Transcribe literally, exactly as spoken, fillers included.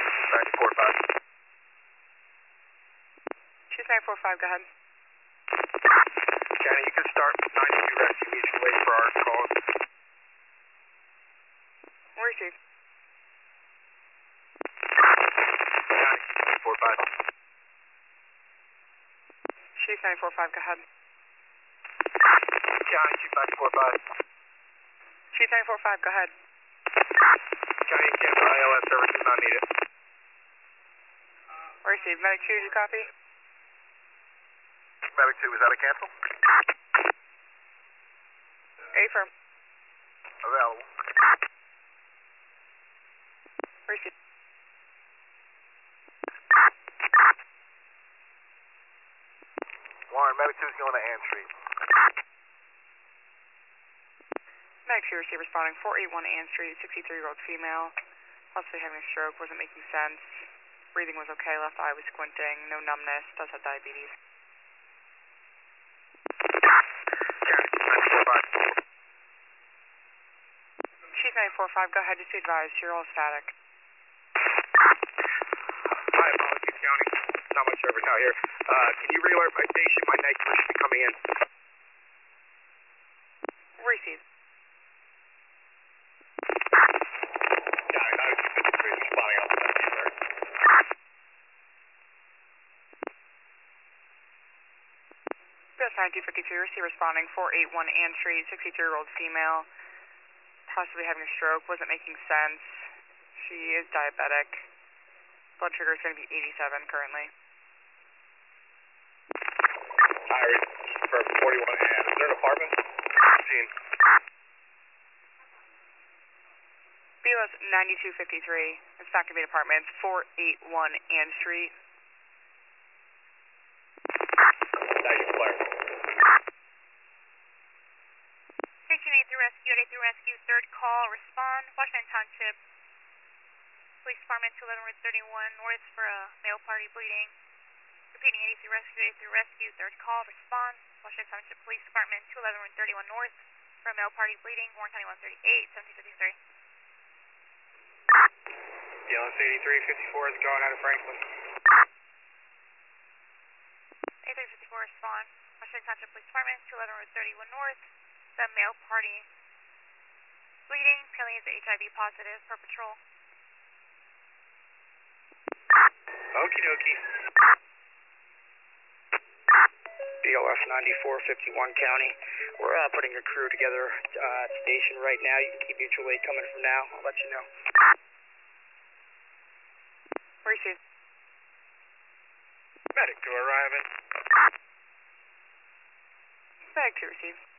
ninety-four five. Chief nine four five, go ahead. County, you can start ninety-two rescue mutual aid for our calls. Receive. County, nine four five. Chief nine four five, go ahead. County, Chief nine four five. Chief nine four five, go ahead. County, cancel I L S services not needed. Receive. Medic two, did you copy? Medic two, is that a cancel? Affirm. Available. Receive. Warren, Medic two is going to Ann Street. Medic two, receive responding four eight one Ann Street, sixty-three-year-old female, possibly having a stroke, wasn't making sense. Breathing was okay, left eye was squinting, no numbness, does have diabetes. County, nine four five. Chief nine four five, go ahead, just be advised, you're all static. My apologies, County. Not much service out here. Uh, can you re-alert my station? My night crew should be coming in. Receive. County, ninety-two fifty-three, responding on the message, sir. B S ninety-two fifty-two, receive responding four eight one Ann Street, sixty-three-year-old female, possibly having a stroke, wasn't making sense. She is diabetic. Blood sugar is going to be eighty-seven currently. Iris, for forty-one Ann. Is there an apartment? fifteen. B L S ninety-two fifty-three, it's not going to be an apartment, it's four eight one Ann Street. Now you clear. thirteen eighty-three Rescue, eighty-three Rescue, third call, respond, Washington Township Police Department to eleven thirty-one North for a male party bleeding. Repeating, eighty-three Rescue, eighty-three Rescue, third call, respond, Washington Township Police Department to eleven thirty-one North for a male party bleeding, Warren County one thirty-eight, seventeen fifty-three. B L S eighty-three fifty-four is going out of Franklin. eighty-three fifty-four, respond, Washington Township Police Department to eleven thirty-one North, the male party bleeding, apparently is H I V positive per patrol. Okie dokie. B L S ninety-four fifty-one County. We're uh, putting your crew together uh, at station right now. You can keep mutual aid coming from now. I'll let you know. Receive. Medic two arriving. Medic two, receive.